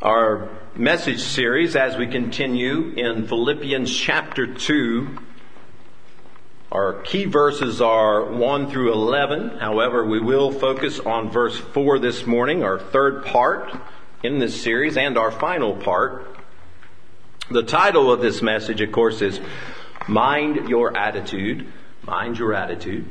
Our message series as we continue in Philippians chapter 2. Our key verses are 1 through 11. However, we will focus on verse 4 this morning, our third part in this series and our final part. The title of this message, of course, is Mind Your Attitude. Mind Your Attitude.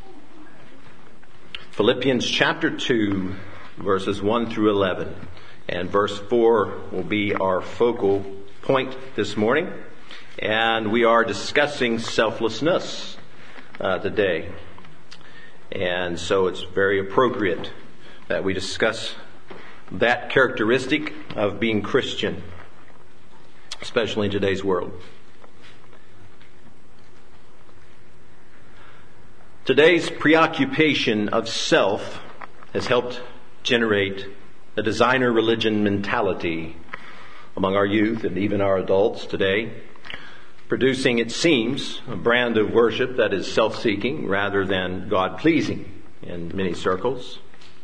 Philippians chapter 2, verses 1 through 11. And verse 4 will be our focal point this morning. And we are discussing selflessness today. And so it's very appropriate that we discuss that characteristic of being Christian, especially in today's world. Today's preoccupation of self has helped generate a designer religion mentality among our youth and even our adults today, producing, it seems, a brand of worship that is self-seeking rather than God-pleasing in many circles.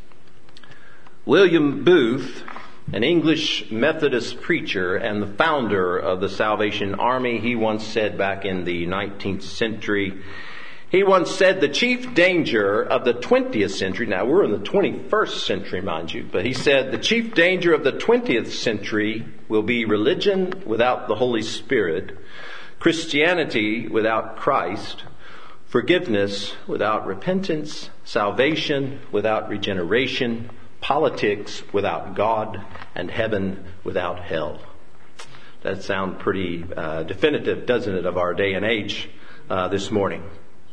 William Booth, an English Methodist preacher and the founder of the Salvation Army, he once said back in the 19th century, he once said the chief danger of the 20th century, now we're in the 21st century, mind you, but he said the chief danger of the 20th century will be religion without the Holy Spirit, Christianity without Christ, forgiveness without repentance, salvation without regeneration, politics without God, and heaven without hell. That sounds pretty definitive, doesn't it, of our day and age this morning.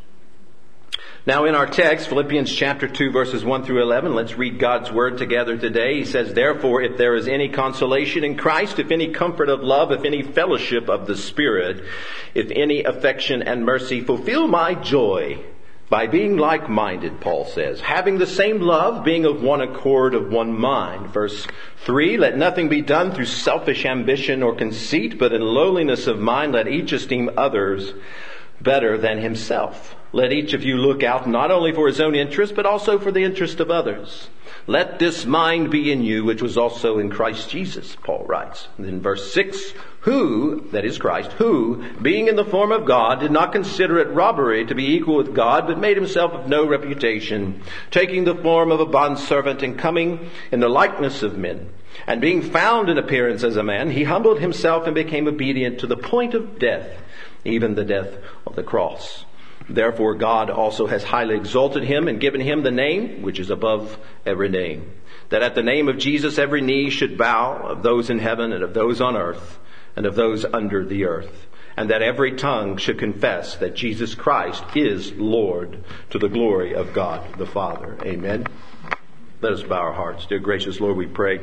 Now in our text, Philippians chapter 2, verses 1 through 11, let's read God's word together today. He says, "Therefore, if there is any consolation in Christ, if any comfort of love, if any fellowship of the Spirit, if any affection and mercy, fulfill my joy by being like-minded," Paul says, "having the same love, being of one accord, of one mind." Verse 3, "Let nothing be done through selfish ambition or conceit, but in lowliness of mind let each esteem others better than himself. Let each of you look out not only for his own interest, but also for the interest of others. Let this mind be in you, which was also in Christ Jesus," Paul writes. And then verse 6, "Who," that is Christ, "who, being in the form of God, did not consider it robbery to be equal with God, but made himself of no reputation, taking the form of a bondservant and coming in the likeness of men. And being found in appearance as a man, he humbled himself and became obedient to the point of death, even the death of the cross. Therefore God also has highly exalted him and given him the name which is above every name, that at the name of Jesus every knee should bow, of those in heaven and of those on earth and of those under the earth, and that every tongue should confess that Jesus Christ is Lord, to the glory of God the Father." Amen. Let us bow our hearts. Dear gracious Lord, we pray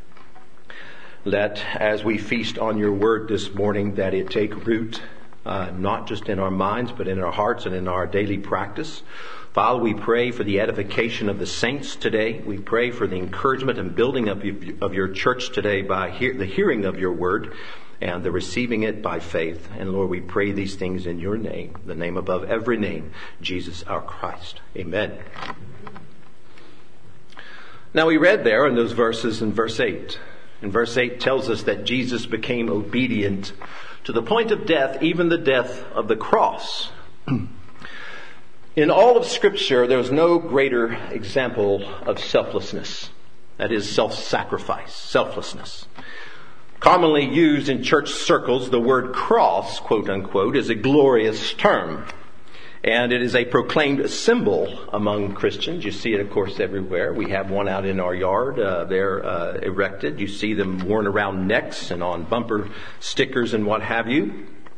that as we feast on your word this morning, that it take root not just in our minds, but in our hearts and in our daily practice. Father, we pray for the edification of the saints today. We pray for the encouragement and building up of your church today by the hearing of your word and the receiving it by faith. And Lord, we pray these things in your name, the name above every name, Jesus our Christ. Amen. Now we read there in those verses in verse 8. And verse 8 tells us that Jesus became obedient to the point of death, even the death of the cross. In all of Scripture, there is no greater example of selflessness. That is self-sacrifice, selflessness. Commonly used in church circles, the word cross, quote unquote, is a glorious term. And it is a proclaimed symbol among Christians. You see it, of course, everywhere. We have one out in our yard. They're erected. You see them worn around necks and on bumper stickers and what have you.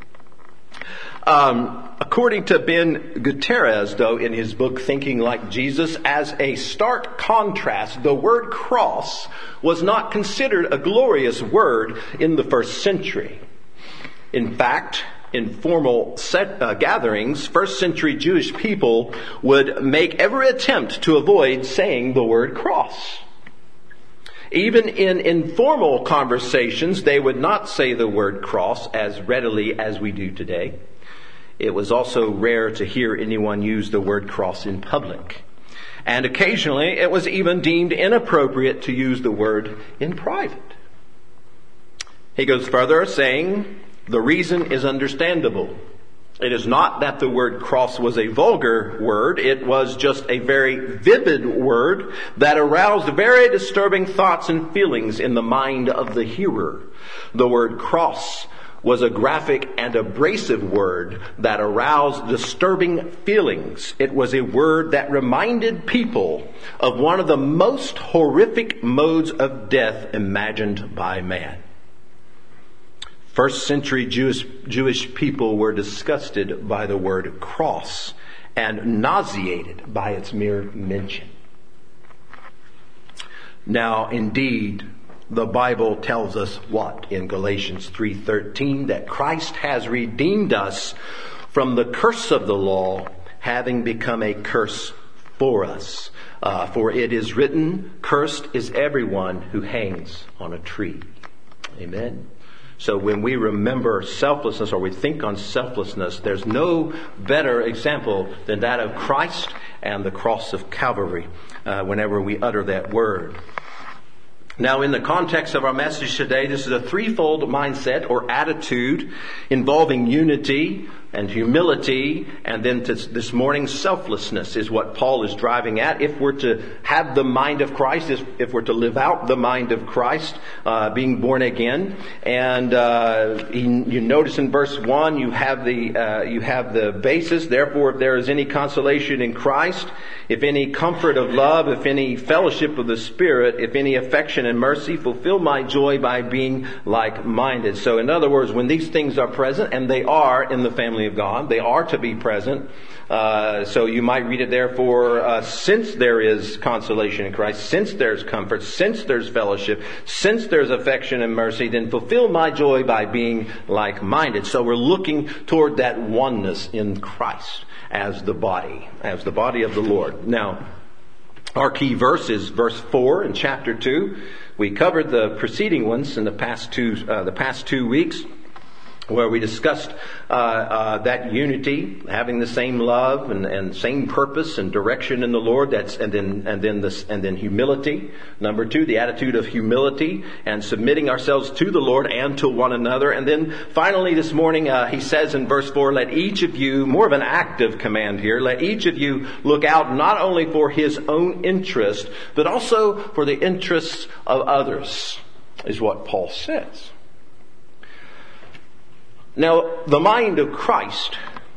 According to Ben Gutierrez, though, in his book Thinking Like Jesus, as a stark contrast, the word cross was not considered a glorious word in the first century. In fact, in formal gatherings, first century Jewish people would make every attempt to avoid saying the word cross. Even in informal conversations, they would not say the word cross as readily as we do today. It was also rare to hear anyone use the word cross in public. And occasionally it was even deemed inappropriate to use the word in private. He goes further, saying, the reason is understandable. It is not that the word cross was a vulgar word. It was just a very vivid word that aroused very disturbing thoughts and feelings in the mind of the hearer. The word cross was a graphic and abrasive word that aroused disturbing feelings. It was a word that reminded people of one of the most horrific modes of death imagined by man. First century Jewish people were disgusted by the word cross and nauseated by its mere mention. Now, indeed, the Bible tells us what in Galatians 3:13? That Christ has redeemed us from the curse of the law, having become a curse for us. For it is written, cursed is everyone who hangs on a tree. Amen. So when we remember selflessness, or we think on selflessness, there's no better example than that of Christ and the cross of Calvary whenever we utter that word. Now, in the context of our message today, this is a threefold mindset or attitude involving unity and humility, and then this morning selflessness is what Paul is driving at. If we're to have the mind of Christ, if we're to live out the mind of Christ, being born again, and you notice in verse 1 you have the basis. Therefore, if there is any consolation in Christ, if any comfort of love, if any fellowship of the Spirit, if any affection and mercy, fulfill my joy by being like-minded. So in other words, when these things are present, and they are in the family of God, they are to be present. So you might read it therefore, since there is consolation in Christ, since there's comfort, since there's fellowship, since there's affection and mercy, then fulfill my joy by being like-minded. So we're looking toward that oneness in Christ as the body of the Lord. Now, our key verse is verse 4 in chapter 2. We covered the preceding ones in the past 2 weeks, where we discussed that unity, having the same love and same purpose and direction in the Lord. And then humility. Number 2, the attitude of humility and submitting ourselves to the Lord and to one another. And then finally this morning, he says in verse 4, let each of you, more of an active command here, let each of you look out not only for his own interest, but also for the interests of others, is what Paul says. Now, the mind of Christ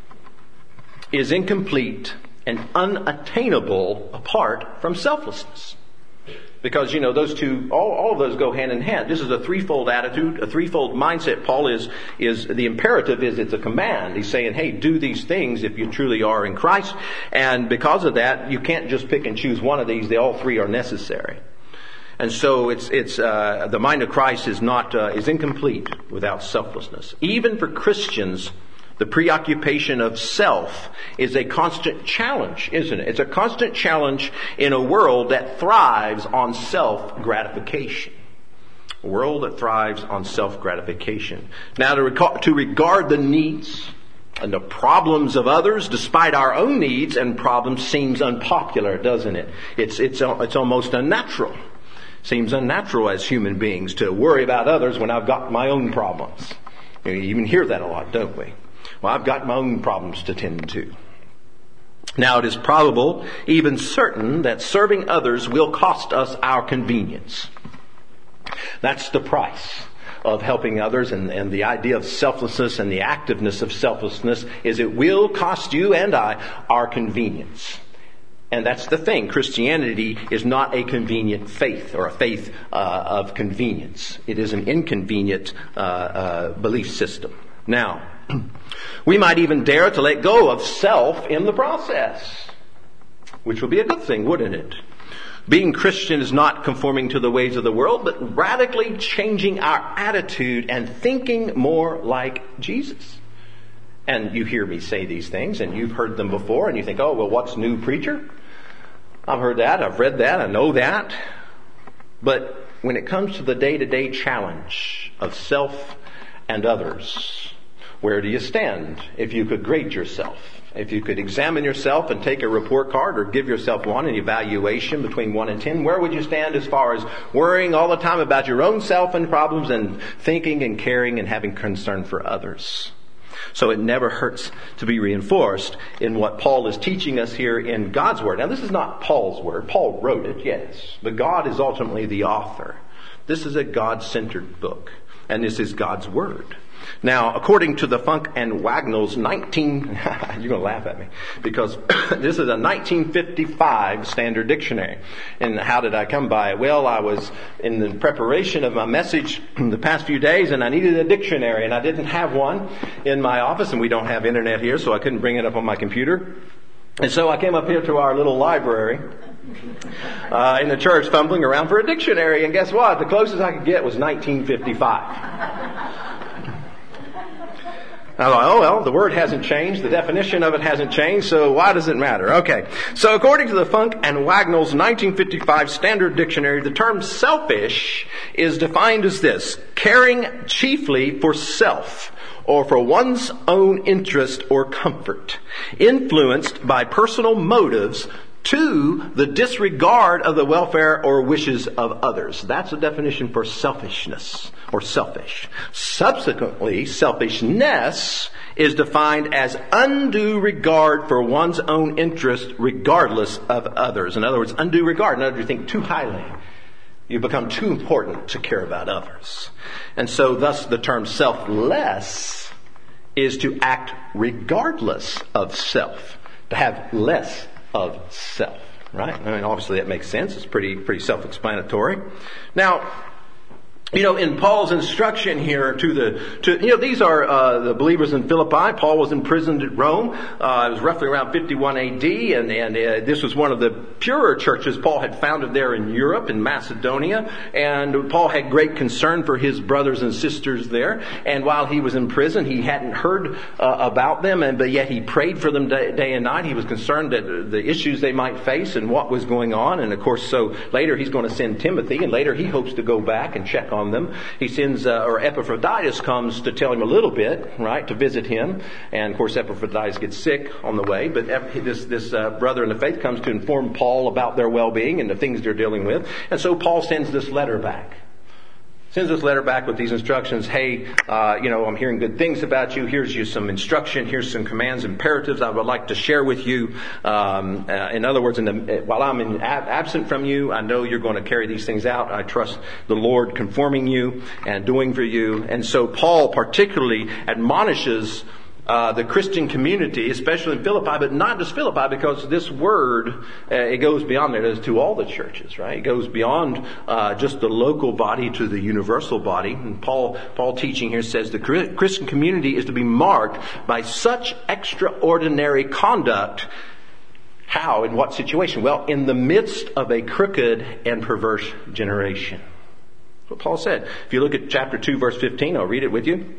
is incomplete and unattainable apart from selflessness. Because, those two, all of those go hand in hand. This is a threefold attitude, a threefold mindset. Paul is the imperative is it's a command. He's saying, hey, do these things if you truly are in Christ. And because of that, you can't just pick and choose one of these. They all three are necessary. And so it's the mind of Christ is incomplete without selflessness. Even for Christians, the preoccupation of self is a constant challenge, isn't it? It's a constant challenge in a world that thrives on self-gratification. A world that thrives on self-gratification. Now, to regard the needs and the problems of others despite our own needs and problems seems unpopular, doesn't it? It's almost unnatural. Seems unnatural as human beings to worry about others when I've got my own problems. You even hear that a lot, don't we? Well, I've got my own problems to tend to. Now, it is probable, even certain, that serving others will cost us our convenience. That's the price of helping others, and the idea of selflessness and the activeness of selflessness is it will cost you and I our convenience. And that's the thing. Christianity is not a convenient faith or a faith of convenience. It is an inconvenient belief system. Now, we might even dare to let go of self in the process, which would be a good thing, wouldn't it? Being Christian is not conforming to the ways of the world, but radically changing our attitude and thinking more like Jesus. And you hear me say these things, and you've heard them before, and you think, oh, well, what's new, preacher? I've heard that, I've read that, I know that. But when it comes to the day-to-day challenge of self and others, where do you stand if you could grade yourself? If you could examine yourself and take a report card or give yourself one, an evaluation between 1 and 10, where would you stand as far as worrying all the time about your own self and problems and thinking and caring and having concern for others? So it never hurts to be reinforced in what Paul is teaching us here in God's Word. Now, this is not Paul's Word. Paul wrote it, yes, but God is ultimately the author. This is a God-centered book, and this is God's Word. Now, according to the Funk and Wagnalls you're going to laugh at me, because this is a 1955 Standard Dictionary. And how did I come by it? Well, I was in the preparation of my message the past few days, and I needed a dictionary, and I didn't have one in my office, and we don't have internet here, so I couldn't bring it up on my computer. And so I came up here to our little library in the church, fumbling around for a dictionary, and guess what? The closest I could get was 1955. I thought, oh well, the word hasn't changed, the definition of it hasn't changed, so why does it matter? Okay, so according to the Funk and Wagnalls 1955 Standard Dictionary, the term selfish is defined as this: caring chiefly for self, or for one's own interest or comfort, influenced by personal motives to the disregard of the welfare or wishes of others. That's a definition for selfishness or selfish. Subsequently, selfishness is defined as undue regard for one's own interest regardless of others. In other words, undue regard. In other words, you think too highly. You become too important to care about others. And so thus the term selfless is to act regardless of self, to have less of self, right? I mean, obviously that makes sense. It's pretty self-explanatory. Now, in Paul's instruction here these are the believers in Philippi. Paul was imprisoned at Rome. It was roughly around 51 AD, and this was one of the purer churches Paul had founded there in Europe, in Macedonia. And Paul had great concern for his brothers and sisters there. And while he was in prison, he hadn't heard about them, but yet he prayed for them day and night. He was concerned that the issues they might face and what was going on. And of course, so later he's going to send Timothy, and later he hopes to go back and check on them. He sends, or Epaphroditus comes to tell him a little bit, right, to visit him. And of course, Epaphroditus gets sick on the way. But this brother in the faith comes to inform Paul about their well-being and the things they're dealing with. And so Paul sends this letter back. Sends this letter back with these instructions. Hey, I'm hearing good things about you. Here's you some instruction. Here's some commands, imperatives I would like to share with you. In other words, while I'm absent from you, I know you're going to carry these things out. I trust the Lord conforming you and doing for you. And so Paul particularly admonishes the Christian community, especially in Philippi, but not just Philippi, because this word, it goes beyond that. It's to all the churches, right? It goes beyond just the local body to the universal body. And Paul teaching here says the Christian community is to be marked by such extraordinary conduct. How? In what situation? Well, in the midst of a crooked and perverse generation. That's what Paul said. If you look at chapter 2, verse 15, I'll read it with you.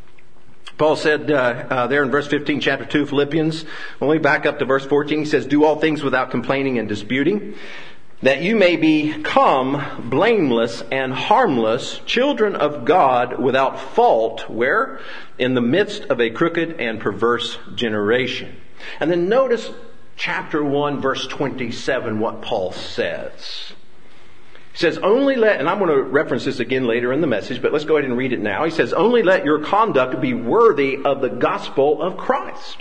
Paul said there in verse 15, chapter 2, Philippians, when we back up to verse 14, he says, do all things without complaining and disputing, that you may become blameless and harmless, children of God without fault, where? In the midst of a crooked and perverse generation. And then notice chapter 1, verse 27, what Paul says. He says, and I'm going to reference this again later in the message, but let's go ahead and read it now. He says, only let your conduct be worthy of the gospel of Christ.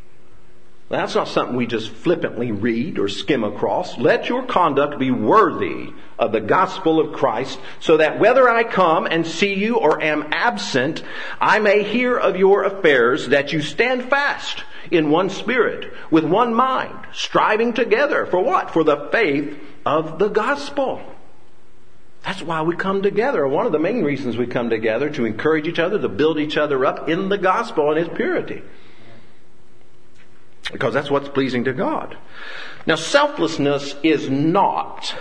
Now, that's not something we just flippantly read or skim across. Let your conduct be worthy of the gospel of Christ, so that whether I come and see you or am absent, I may hear of your affairs, that you stand fast in one spirit, with one mind, striving together. For what? For the faith of the gospel. That's why we come together. One of the main reasons we come together, to encourage each other, to build each other up in the gospel and its purity. Because that's what's pleasing to God. Now, selflessness is not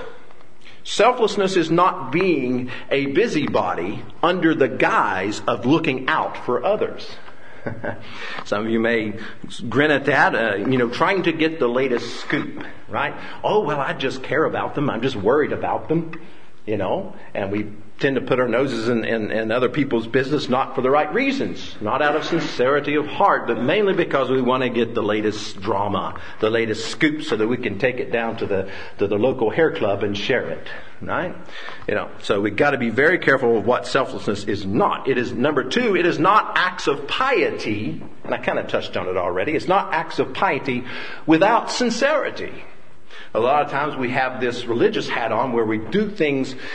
being a busybody under the guise of looking out for others. Some of you may grin at that, trying to get the latest scoop, right? Oh, well, I just care about them. I'm just worried about them. And we tend to put our noses in other people's business, not for the right reasons, not out of sincerity of heart, but mainly because we want to get the latest drama, the latest scoop, so that we can take it down to the local hair club and share it. Right? So we've got to be very careful of what selflessness is not. It is, number two, it is not acts of piety, and I kind of touched on it already. It's not acts of piety without sincerity. A lot of times we have this religious hat on where we do things with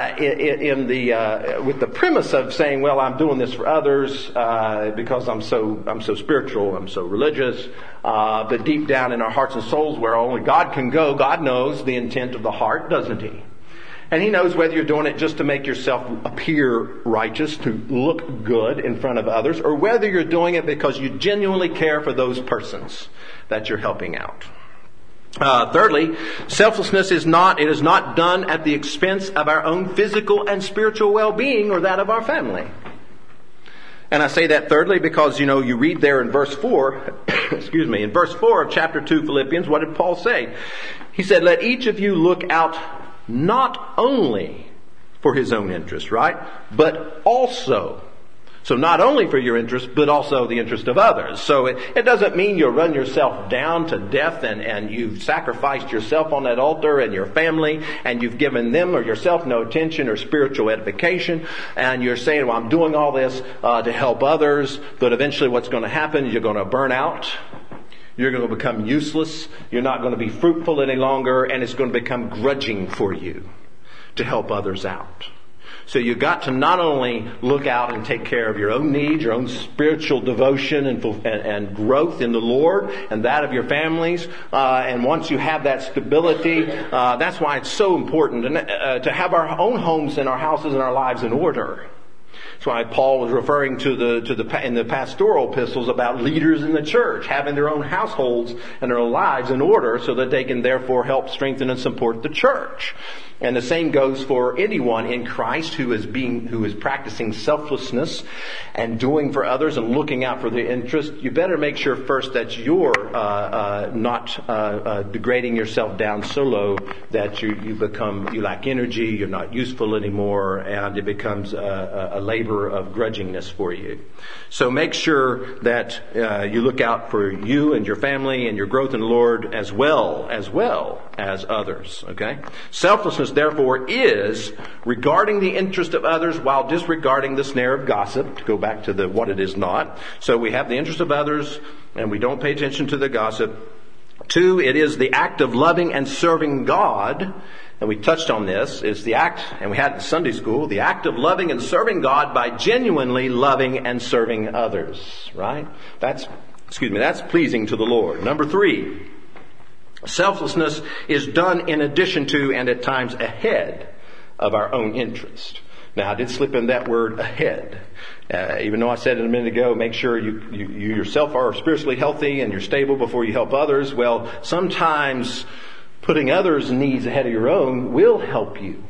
the premise of saying, well, I'm doing this for others because I'm so spiritual, I'm so religious. But deep down in our hearts and souls, where only God can go, God knows the intent of the heart, doesn't He? And He knows whether you're doing it just to make yourself appear righteous, to look good in front of others, or whether you're doing it because you genuinely care for those persons that you're helping out. Thirdly, selflessness is not done at the expense of our own physical and spiritual well-being or that of our family. And I say that thirdly because, you read there in verse 4, in verse 4 of chapter 2 Philippians, what did Paul say? He said, let each of you look out not only for his own interest, right? But also. So not only for your interest, but also the interest of others. So it doesn't mean you'll run yourself down to death and you've sacrificed yourself on that altar and your family and you've given them or yourself no attention or spiritual edification. And you're saying, well, I'm doing all this to help others, but eventually what's going to happen is you're going to burn out. You're going to become useless. You're not going to be fruitful any longer, and it's going to become grudging for you to help others out. So you've got to not only look out and take care of your own needs, your own spiritual devotion and growth in the Lord and that of your families. And once you have that stability, that's why it's so important to have our own homes and our houses and our lives in order. That's why Paul was referring in the pastoral epistles about leaders in the church having their own households and their own lives in order so that they can therefore help strengthen and support the church. And the same goes for anyone in Christ who is practicing selflessness and doing for others and looking out for their interest. You better make sure first that you're not degrading yourself down so low that you lack energy, you're not useful anymore, and it becomes a labor of grudgingness for you. So make sure that you look out for you and your family and your growth in the Lord as well as others. Okay? Selflessness, therefore, is regarding the interest of others while disregarding the snare of gossip, to go back to what it is not. So we have the interest of others and we don't pay attention to the gossip. 2, it is the act of loving and serving God. And we touched on this. It's the act, and we had it in Sunday school, the act of loving and serving God by genuinely loving and serving others. Right? That's pleasing to the Lord. Number 3. Selflessness is done in addition to and at times ahead of our own interest. Now, I did slip in that word ahead. Even though I said it a minute ago, make sure you yourself are spiritually healthy and you're stable before you help others. Well, sometimes putting others' needs ahead of your own will help you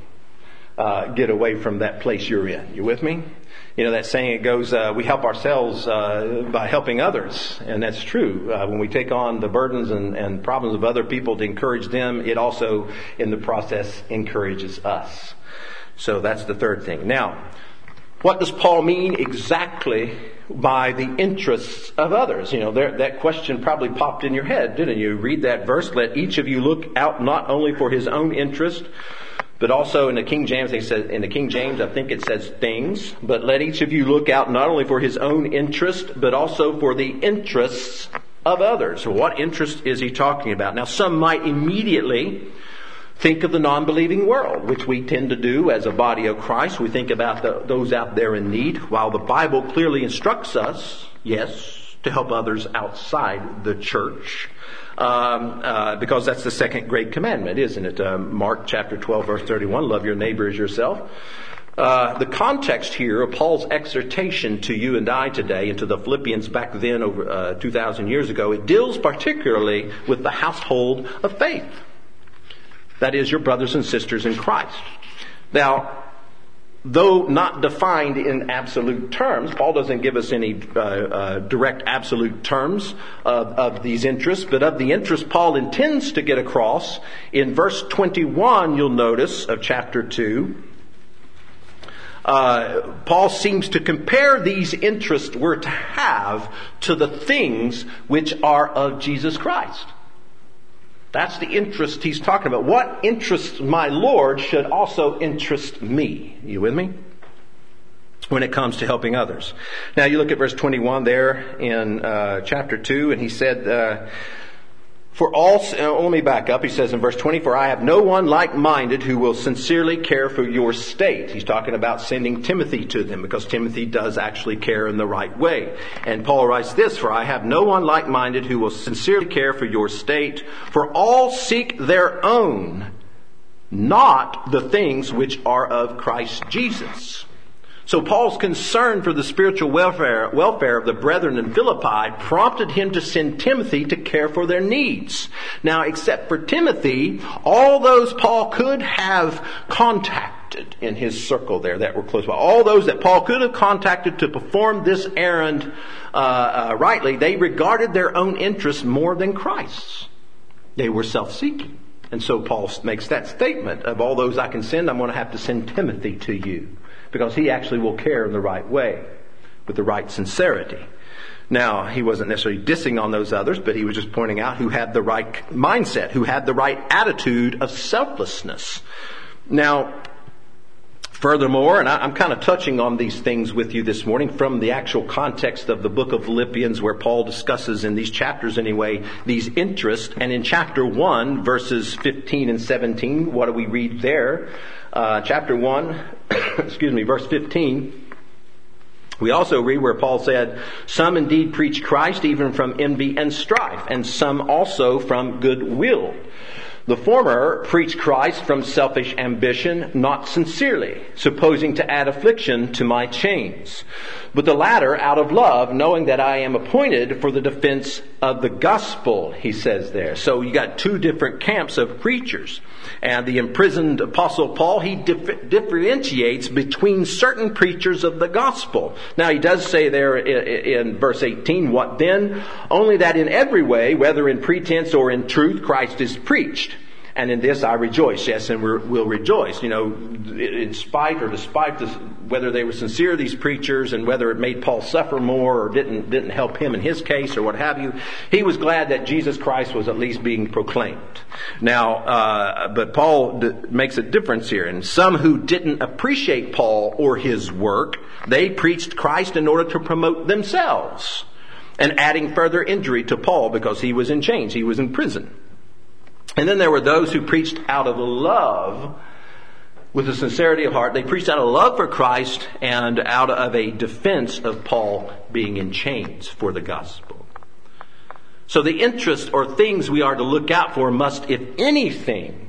get away from that place you're in. You with me? That saying, it goes, we help ourselves by helping others. And that's true. When we take on the burdens and problems of other people to encourage them, it also, in the process, encourages us. So that's the third thing. Now, what does Paul mean exactly by the interests of others? That question probably popped in your head, didn't you? Read that verse, let each of you look out not only for his own interest, but also in the King James, I think it says things. But let each of you look out not only for his own interest, but also for the interests of others. So what interest is he talking about? Now, some might immediately think of the non-believing world, which we tend to do as a body of Christ. We think about those out there in need, while the Bible clearly instructs us, yes, to help others outside the church. Because that's the second great commandment, isn't it? Mark chapter 12, verse 31, love your neighbor as yourself. The context here of Paul's exhortation to you and I today and to the Philippians back then over 2,000 years ago, it deals particularly with the household of faith. That is, your brothers and sisters in Christ. Now, though not defined in absolute terms, Paul doesn't give us any direct absolute terms of these interests, but of the interest Paul intends to get across. In verse 21, you'll notice, of chapter 2, Paul seems to compare these interests we're to have to the things which are of Jesus Christ. That's the interest he's talking about. What interests my Lord should also interest me. You with me? When it comes to helping others. Now you look at verse 21 there in chapter 2, and he said, let me back up. He says in verse 20, for I have no one like-minded who will sincerely care for your state. He's talking about sending Timothy to them, because Timothy does actually care in the right way. And Paul writes this, for I have no one like-minded who will sincerely care for your state, for all seek their own, not the things which are of Christ Jesus. So Paul's concern for the spiritual welfare of the brethren in Philippi prompted him to send Timothy to care for their needs. Now, except for Timothy, all those Paul could have contacted in his circle there that were close by, all those that Paul could have contacted to perform this errand rightly, they regarded their own interests more than Christ's. They were self-seeking. And so Paul makes that statement, of all those I can send, I'm going to have to send Timothy to you, because he actually will care in the right way, with the right sincerity. Now, he wasn't necessarily dissing on those others, but he was just pointing out who had the right mindset, who had the right attitude of selflessness. Now, furthermore, and I'm kind of touching on these things with you this morning from the actual context of the book of Philippians, where Paul discusses in these chapters anyway, these interests. And in chapter 1, verses 15 and 17, what do we read there? Chapter 1, verse 15. We also read where Paul said, some indeed preach Christ even from envy and strife, and some also from goodwill. The former preach Christ from selfish ambition, not sincerely, supposing to add affliction to my chains. But the latter out of love, knowing that I am appointed for the defense of the gospel, he says there. So you got two different camps of preachers. And the imprisoned apostle Paul, he differentiates between certain preachers of the gospel. Now he does say there in verse 18, what then? Only that in every way, whether in pretense or in truth, Christ is preached. And in this I rejoice, yes, and we'll rejoice. You know, in spite or despite this, whether they were sincere, these preachers, and whether it made Paul suffer more or didn't help him in his case or what have you, he was glad that Jesus Christ was at least being proclaimed. Now, but Paul makes a difference here. And some who didn't appreciate Paul or his work, they preached Christ in order to promote themselves, and adding further injury to Paul because he was in chains, he was in prison. And then there were those who preached out of love, with a sincerity of heart. They preached out of love for Christ and out of a defense of Paul being in chains for the gospel. So the interests or things we are to look out for must, if anything,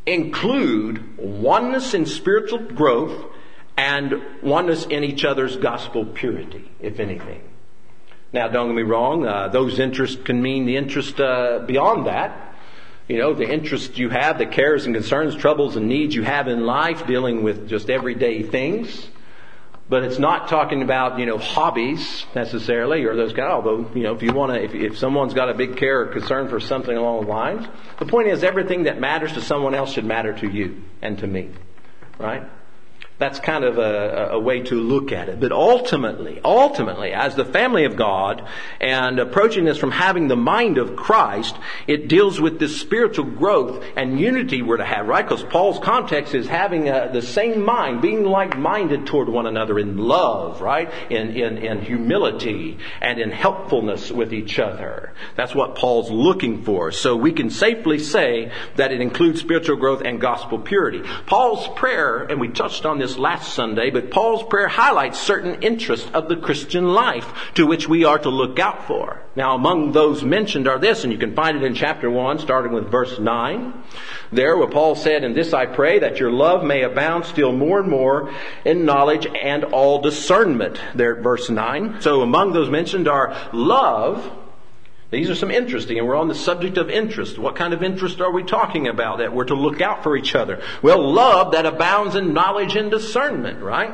include oneness in spiritual growth and oneness in each other's gospel purity, if anything. Now, don't get me wrong, those interests can mean the interest beyond that. You know, the interests you have, the cares and concerns, troubles and needs you have in life, dealing with just everyday things. But it's not talking about, hobbies necessarily, or those kind of, although, if you want to, if someone's got a big care or concern for something along the lines, the point is everything that matters to someone else should matter to you and to me. Right? That's kind of a way to look at it. But ultimately, as the family of God, and approaching this from having the mind of Christ, it deals with this spiritual growth and unity we're to have, right? Because Paul's context is having the same mind, being like-minded toward one another in love, right? In humility and in helpfulness with each other. That's what Paul's looking for. So we can safely say that it includes spiritual growth and gospel purity. Paul's prayer, and we touched on this last Sunday, but Paul's prayer highlights certain interests of the Christian life to which we are to look out for. Now, among those mentioned are this, and you can find it in chapter 1, starting with verse 9. There, where Paul said, "In this I pray, that your love may abound still more and more in knowledge and all discernment." There at verse 9. So among those mentioned are love. These are some interesting, and we're on the subject of interest. What kind of interest are we talking about that we're to look out for each other? Well, love that abounds in knowledge and discernment, right?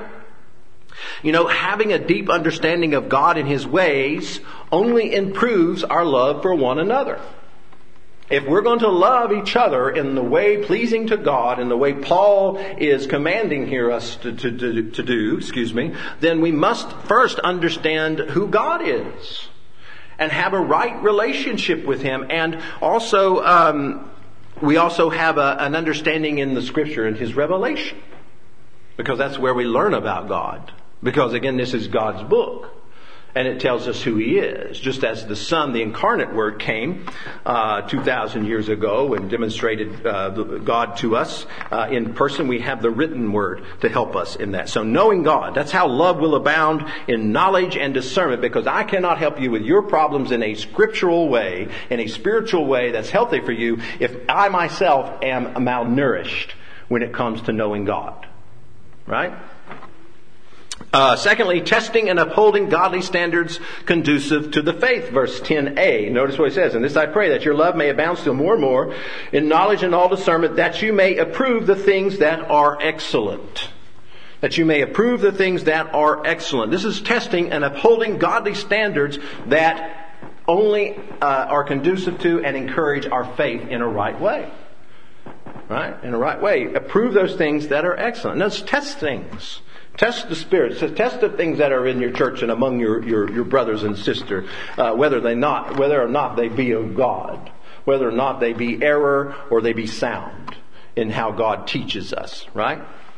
Having a deep understanding of God and His ways only improves our love for one another. If we're going to love each other in the way pleasing to God, in the way Paul is commanding here us to do, then we must first understand who God is and have a right relationship with Him. And also, we also have an understanding in the Scripture and His revelation, because that's where we learn about God. Because again, this is God's book. And it tells us who He is. Just as the Son, the incarnate Word, came 2,000 years ago and demonstrated God to us in person, we have the written Word to help us in that. So knowing God, that's how love will abound in knowledge and discernment, because I cannot help you with your problems in a scriptural way, in a spiritual way that's healthy for you, if I myself am malnourished when it comes to knowing God. Right? Secondly, testing and upholding godly standards conducive to the faith. Verse 10a. Notice what he says. And this I pray, that your love may abound still more and more in knowledge and all discernment, that you may approve the things that are excellent. That you may approve the things that are excellent. This is testing and upholding godly standards that only are conducive to and encourage our faith in a right way. Right? In a right way. Approve those things that are excellent. Now, let's test things. Test the spirits. Test the things that are in your church and among your brothers and sisters, whether or not they be of God, whether or not they be error or they be sound in how God teaches us. Right?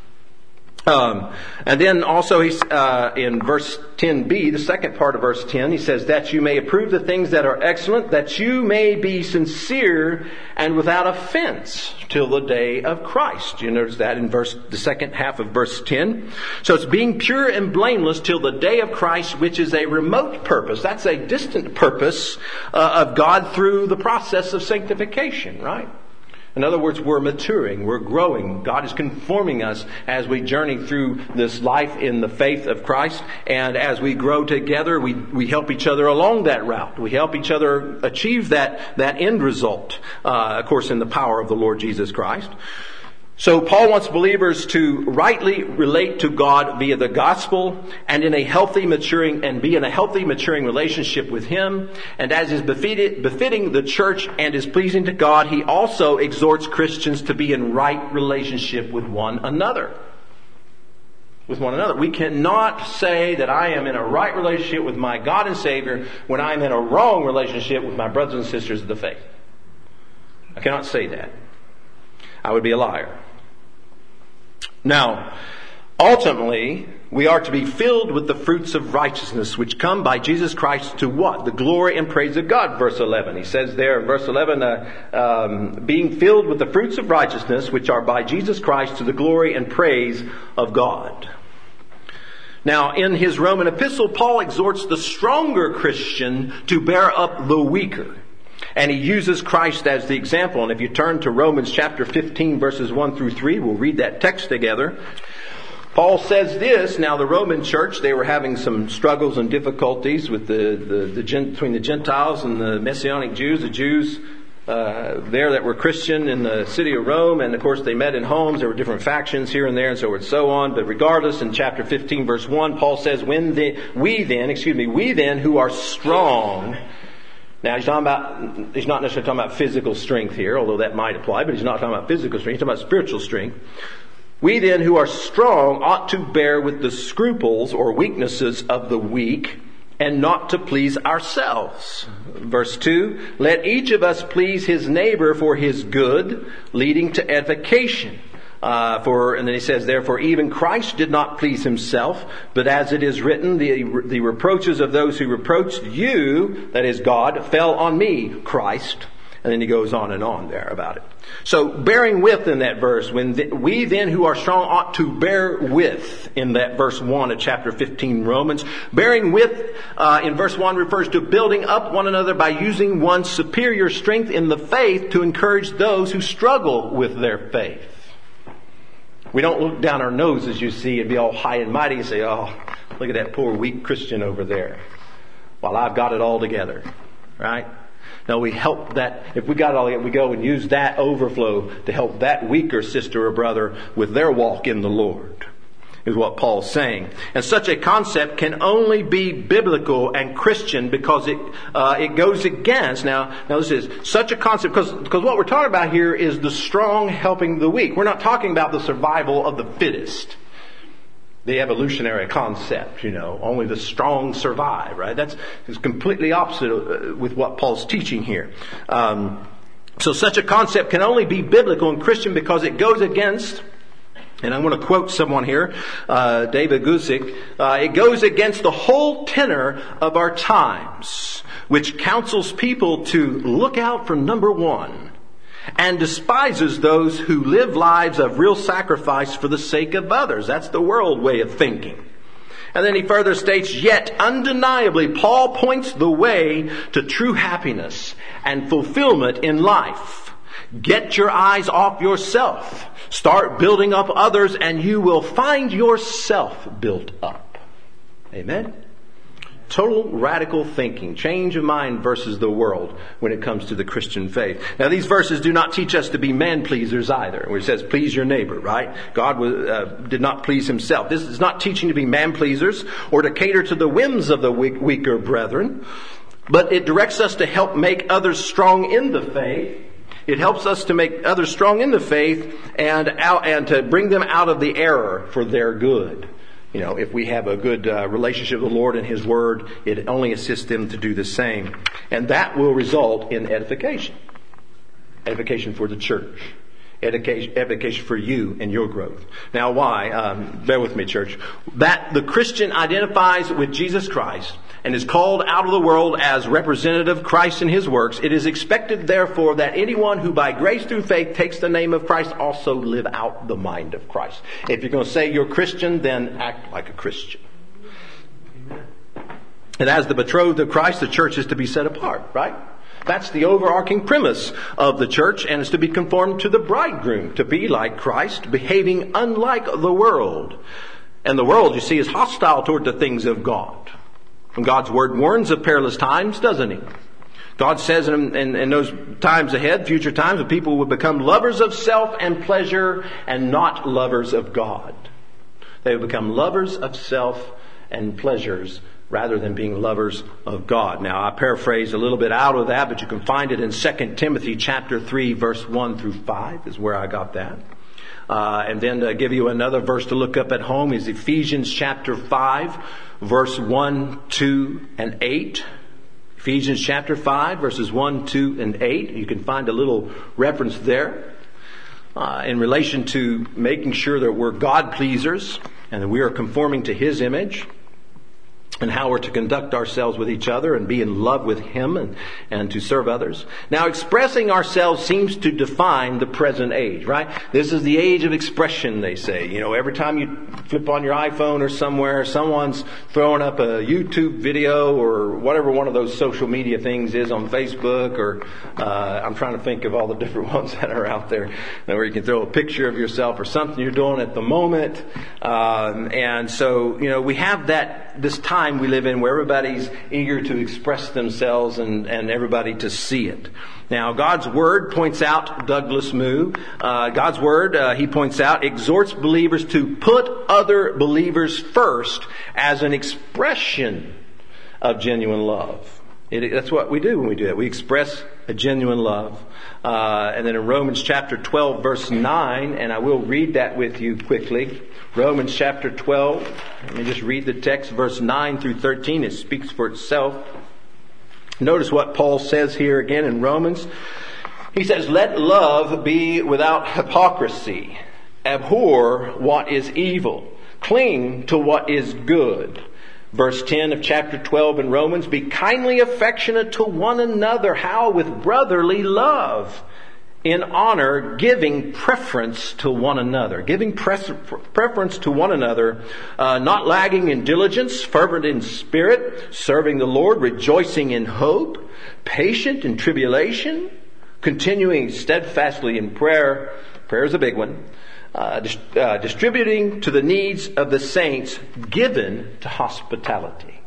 And then also he's in verse 10b, the second part of verse 10, he says, that you may approve the things that are excellent, that you may be sincere and without offense till the day of Christ. You notice that in the second half of verse 10. So it's being pure and blameless till the day of Christ, which is a remote purpose. That's a distant purpose of God through the process of sanctification, right? In other words, we're maturing, we're growing. God is conforming us as we journey through this life in the faith of Christ. And as we grow together, we help each other along that route. We help each other achieve that end result, of course, in the power of the Lord Jesus Christ. So Paul wants believers to rightly relate to God via the gospel and be in a healthy, maturing relationship with Him. And as is befitting the church and is pleasing to God, he also exhorts Christians to be in right relationship with one another. We cannot say that I am in a right relationship with my God and Savior when I am in a wrong relationship with my brothers and sisters of the faith. I cannot say that. I would be a liar. Now, ultimately, we are to be filled with the fruits of righteousness, which come by Jesus Christ to what? The glory and praise of God, verse 11. He says there in verse 11, being filled with the fruits of righteousness, which are by Jesus Christ to the glory and praise of God. Now, in his Roman epistle, Paul exhorts the stronger Christian to bear up the weaker. And he uses Christ as the example. And if you turn to Romans chapter 15, verses 1 through 3, we'll read that text together. Paul says this. Now, the Roman church, they were having some struggles and difficulties with between the Gentiles and the Messianic Jews. The Jews there that were Christian in the city of Rome. And, of course, they met in homes. There were different factions here and there and so forth and so on. But regardless, in chapter 15, verse 1, Paul says, we then who are strong... Now, he's not necessarily talking about physical strength here, although that might apply, but he's not talking about physical strength. He's talking about spiritual strength. We then who are strong ought to bear with the scruples or weaknesses of the weak and not to please ourselves. Verse 2, let each of us please his neighbor for his good, leading to edification. And then he says, therefore, even Christ did not please himself, but as it is written, the reproaches of those who reproached you, that is God, fell on me, Christ. And then he goes on there about it. So bearing with in that verse, we then who are strong ought to bear with in that verse 1 of chapter 15 Romans. Bearing with in verse 1 refers to building up one another by using one's superior strength in the faith to encourage those who struggle with their faith. We don't look down our noses, you see, and be all high and mighty and say, oh, look at that poor weak Christian over there, while I've got it all together. Right? No, we help that. If we got it all together, we go and use that overflow to help that weaker sister or brother with their walk in the Lord. is what Paul's saying. And such a concept can only be biblical and Christian because it goes against, now this is such a concept, because what we're talking about here is the strong helping the weak. We're not talking about the survival of the fittest. The evolutionary concept, only the strong survive, right? That's completely opposite with what Paul's teaching here. So such a concept can only be biblical and Christian because it goes against, and I'm going to quote someone here, David Guzik, it goes against the whole tenor of our times, which counsels people to look out for number one, and despises those who live lives of real sacrifice for the sake of others. That's the world way of thinking. And then he further states, yet undeniably Paul points the way to true happiness and fulfillment in life. Get your eyes off yourself. Start building up others and you will find yourself built up. Amen? Total radical thinking, change of mind versus the world when it comes to the Christian faith. Now these verses do not teach us to be man-pleasers either, where it says please your neighbor, right? God did not please himself. This is not teaching to be man-pleasers or to cater to the whims of the weaker brethren, but it directs us to help make others strong in the faith. It helps us to make others strong in the faith and to bring them out of the error for their good. If we have a good relationship with the Lord and His Word, it only assists them to do the same. And that will result in edification. Edification for the church. Edification for you and your growth. Now why? Bear with me, church. That the Christian identifies with Jesus Christ and is called out of the world as representative of Christ and His works, it is expected, therefore, that anyone who by grace through faith takes the name of Christ also live out the mind of Christ. If you're going to say you're Christian, then act like a Christian. And as the betrothed of Christ, the church is to be set apart, right? That's the overarching premise of the church, and is to be conformed to the bridegroom, to be like Christ, behaving unlike the world. And the world, you see, is hostile toward the things of God. And God's Word warns of perilous times, doesn't He? God says in those times ahead, future times, that people will become lovers of self and pleasure and not lovers of God. They will become lovers of self and pleasures rather than being lovers of God. Now, I paraphrase a little bit out of that, but you can find it in 2 Timothy chapter 3, verse 1 through 5 is where I got that. And then to give you another verse to look up at home is Ephesians chapter 5, verse 1, 2, and 8. Ephesians chapter 5, verses 1, 2, and 8. You can find a little reference there in relation to making sure that we're God-pleasers and that we are conforming to His image, and how we're to conduct ourselves with each other and be in love with Him and to serve others. Now, expressing ourselves seems to define the present age, right? This is the age of expression, they say. Every time you flip on your iPhone or somewhere, someone's throwing up a YouTube video or whatever one of those social media things is on Facebook, or I'm trying to think of all the different ones that are out there where you can throw a picture of yourself or something you're doing at the moment. And so, we have this time we live in where everybody's eager to express themselves and everybody to see it. Now, God's Word points out, Douglas Moo, God's Word, he points out, exhorts believers to put other believers first as an expression of genuine love. That's what we do when we do that. We express a genuine love. And then in Romans chapter 12, verse 9, and I will read that with you quickly. Romans chapter 12, let me just read the text, verse 9 through 13. It speaks for itself. Notice what Paul says here again in Romans. He says, let love be without hypocrisy. Abhor what is evil. Cling to what is good. Verse 10 of chapter 12 in Romans, be kindly affectionate to one another. How? With brotherly love. In honor, giving preference to one another. Giving preference to one another, not lagging in diligence, fervent in spirit, serving the Lord, rejoicing in hope, patient in tribulation, continuing steadfastly in prayer. Prayer is a big one. Distributing to the needs of the saints, given to hospitality.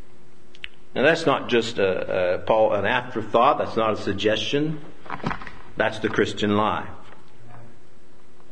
Now that's not just an afterthought. That's not a suggestion. That's the Christian life.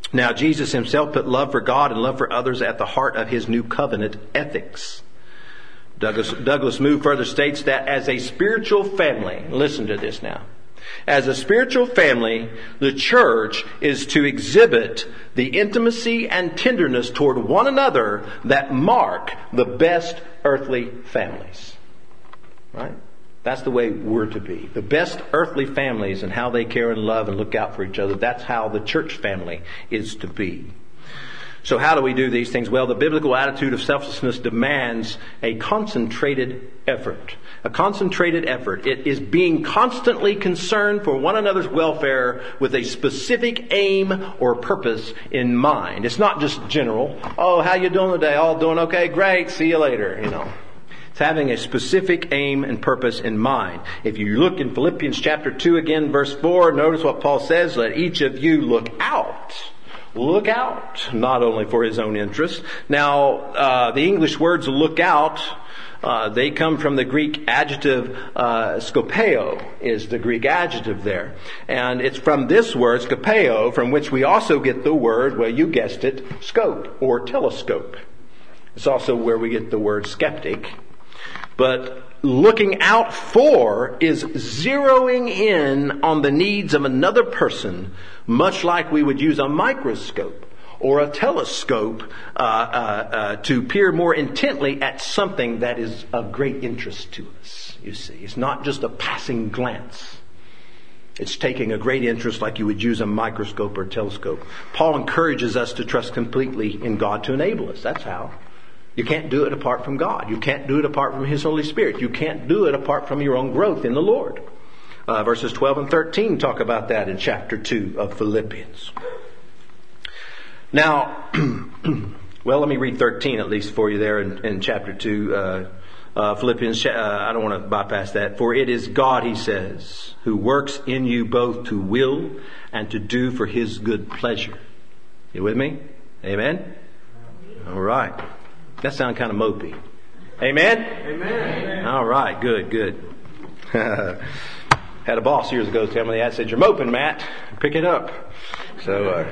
Now, Jesus himself put love for God and love for others at the heart of his new covenant ethics. Douglas Moo further states that as a spiritual family, listen to this now, as a spiritual family, the church is to exhibit the intimacy and tenderness toward one another that mark the best earthly families. Right? That's the way we're to be. The best earthly families and how they care and love and look out for each other, that's how the church family is to be. So how do we do these things? Well, the biblical attitude of selflessness demands a concentrated effort. A concentrated effort. It is being constantly concerned for one another's welfare with a specific aim or purpose in mind. It's not just general. Oh, how you doing today? All doing okay? Great. See you later. It's having a specific aim and purpose in mind. If you look in Philippians chapter 2 again, verse 4, notice what Paul says. Let each of you look out. Look out, not only for his own interest. Now, the English words look out, they come from the Greek adjective, skopeo is the Greek adjective there. And it's from this word, skopeo, from which we also get the word, well, you guessed it, scope or telescope. It's also where we get the word skeptic. But looking out for is zeroing in on the needs of another person, much like we would use a microscope or a telescope to peer more intently at something that is of great interest to us. You see, it's not just a passing glance. It's taking a great interest like you would use a microscope or telescope. Paul encourages us to trust completely in God to enable us. That's how. You can't do it apart from God. You can't do it apart from His Holy Spirit. You can't do it apart from your own growth in the Lord. Verses 12 and 13 talk about that in chapter 2 of Philippians. Now, well, let me read 13 at least for you there in chapter 2. Philippians, I don't want to bypass that. For it is God, he says, who works in you both to will and to do for His good pleasure. You with me? Amen? All right. That sounds kind of mopey. Amen? Amen. All right. Good. Had a boss years ago tell me that. Said, "You're moping, Matt. Pick it up." So,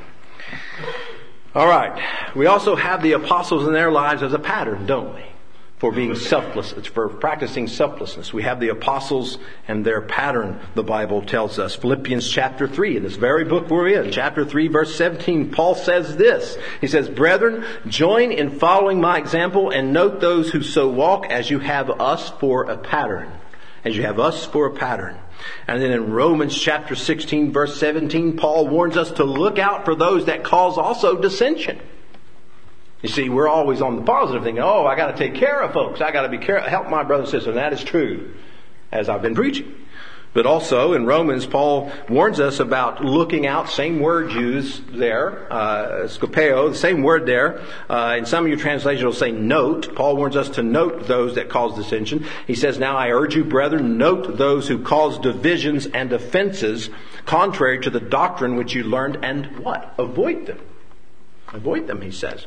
all right. We also have the apostles in their lives as a pattern, don't we? For being selfless, for practicing selflessness. We have the apostles and their pattern, the Bible tells us. Philippians chapter 3, in this very book we're in, chapter 3, verse 17, Paul says this. He says, "Brethren, join in following my example and note those who so walk as you have us for a pattern." As you have us for a pattern. And then in Romans chapter 16, verse 17, Paul warns us to look out for those that cause also dissension. You see, we're always on the positive thinking, oh, I got to take care of folks. I got to be careful, help my brother and sister. And that is true, as I've been preaching. But also in Romans, Paul warns us about looking out, same word used there, skopeo, the same word there. In some of your translations it'll say note. Paul warns us to note those that cause dissension. He says, "Now I urge you, brethren, note those who cause divisions and offenses contrary to the doctrine which you learned, and" what? Avoid them. Avoid them, he says.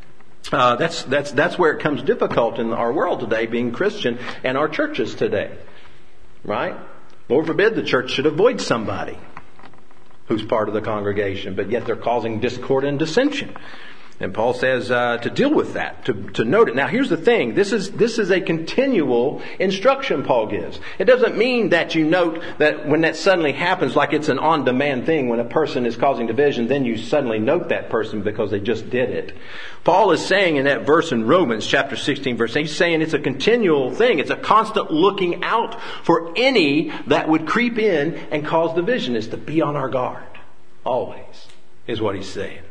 That's where it comes difficult in our world today, being Christian, and our churches today. Right? Lord forbid the church should avoid somebody who's part of the congregation, but yet they're causing discord and dissension. And Paul says to deal with that, to note it. Now here's the thing, this is a continual instruction Paul gives. It doesn't mean that you note that when that suddenly happens, like it's an on-demand thing, when a person is causing division, then you suddenly note that person because they just did it. Paul is saying in that verse in Romans chapter 16 verse 8, he's saying it's a continual thing. It's a constant looking out for any that would creep in and cause division. Is to be on our guard. Always, is what he's saying.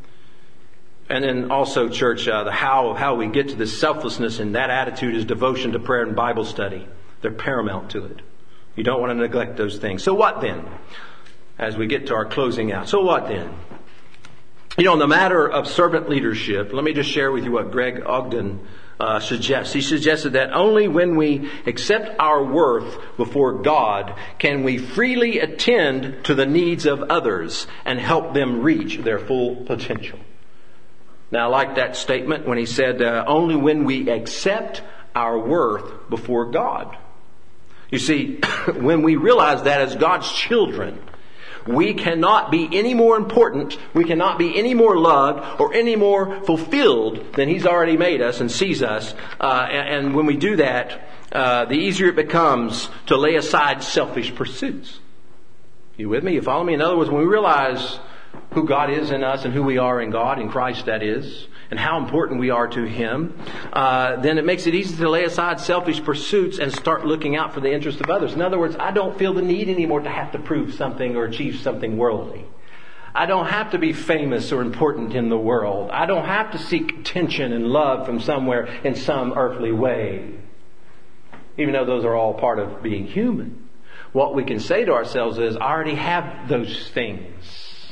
And then also, church, the how we get to this selflessness and that attitude is devotion to prayer and Bible study. They're paramount to it. You don't want to neglect those things. So what then? As we get to our closing out. So what then? You know, in the matter of servant leadership, let me just share with you what Greg Ogden suggests. He suggested that only when we accept our worth before God can we freely attend to the needs of others and help them reach their full potential. Now, I like that statement when he said, only when we accept our worth before God. You see, when we realize that as God's children, We cannot be any more important, we cannot be any more loved or any more fulfilled than He's already made us and sees us. And when we do that, the easier it becomes to lay aside selfish pursuits. You with me? You follow me? In other words, when we realize who God is in us and who we are in God, in Christ that is, and how important we are to Him, then it makes it easy to lay aside selfish pursuits and start looking out for the interest of others. In other words, I don't feel the need anymore to have to prove something or achieve something worldly. I don't have to be famous or important in the world. I don't have to seek attention and love from somewhere in some earthly way. Even though those are all part of being human. What we can say to ourselves is, I already have those things.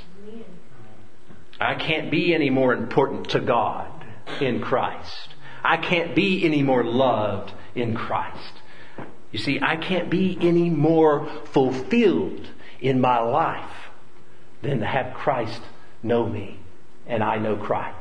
I can't be any more important to God in Christ. I can't be any more loved in Christ. You see, I can't be any more fulfilled in my life than to have Christ know me and I know Christ.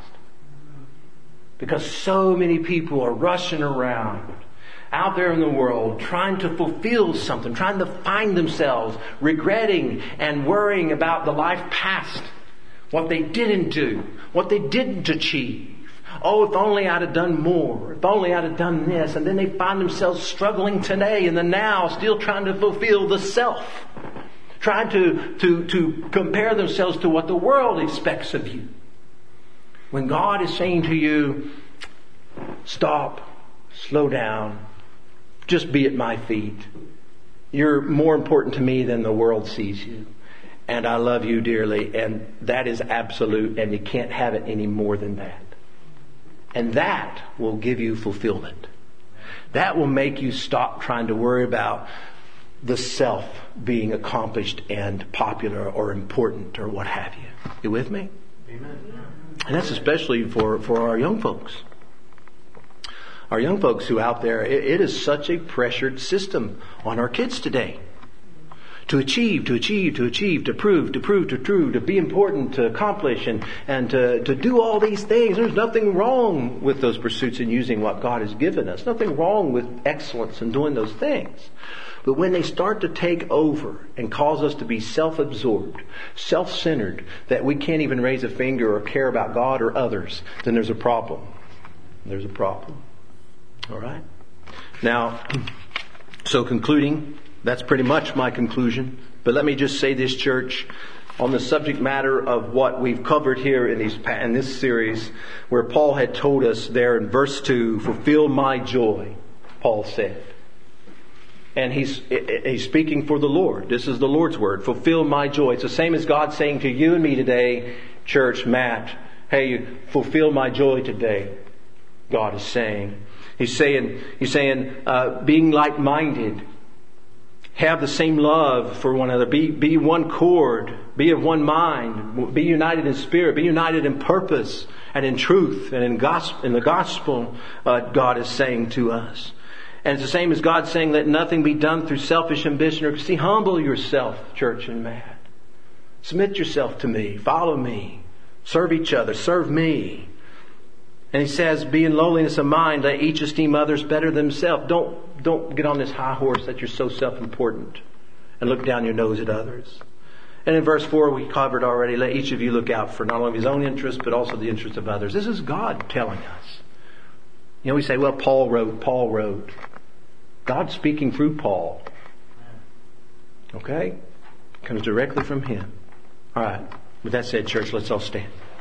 Because so many people are rushing around out there in the world trying to fulfill something, trying to find themselves, regretting and worrying about the life past, what they didn't do, what they didn't achieve. Oh, if only I'd have done more, if only I'd have done this. And then they find themselves struggling today in the now, still trying to fulfill the self, trying to compare themselves to what the world expects of you. When God is saying to you, stop, slow down, just be at my feet. You're more important to me than the world sees you. And I love you dearly. And that is absolute. And you can't have it any more than that. And that will give you fulfillment. That will make you stop trying to worry about the self being accomplished and popular or important or what have you. You with me? Amen. And that's especially for our young folks. Our young folks who out there, it is such a pressured system on our kids today. To achieve, to prove, to be important, to accomplish, and to do all these things. There's nothing wrong with those pursuits and using what God has given us. Nothing wrong with excellence and doing those things. But when they start to take over and cause us to be self-absorbed, self-centered, that we can't even raise a finger or care about God or others, then there's a problem. There's a problem. All right? Now, so concluding, that's pretty much my conclusion. But let me just say this, church, on the subject matter of what we've covered here in this series, where Paul had told us there in verse 2, fulfill my joy, Paul said. And he's speaking for the Lord. This is the Lord's word. Fulfill my joy. It's the same as God saying to you and me today, church, Matt, hey, fulfill my joy today. God is saying. He's saying, being like-minded, have the same love for one another, be one cord, be of one mind, be united in spirit, be united in purpose and in truth and in the gospel. God is saying to us, and it's the same as God saying, let nothing be done through selfish ambition or see. Humble yourself, church and man. Submit yourself to me, follow me, serve each other, serve me. And he says, be in lowliness of mind, let each esteem others better than themselves. Don't get on this high horse that you're so self-important and look down your nose at others. And in verse 4 we covered already, let each of you look out for not only his own interest, but also the interest of others. This is God telling us. You know, we say, well, Paul wrote. God's speaking through Paul. Okay? Comes directly from him. All right. With that said, church, let's all stand.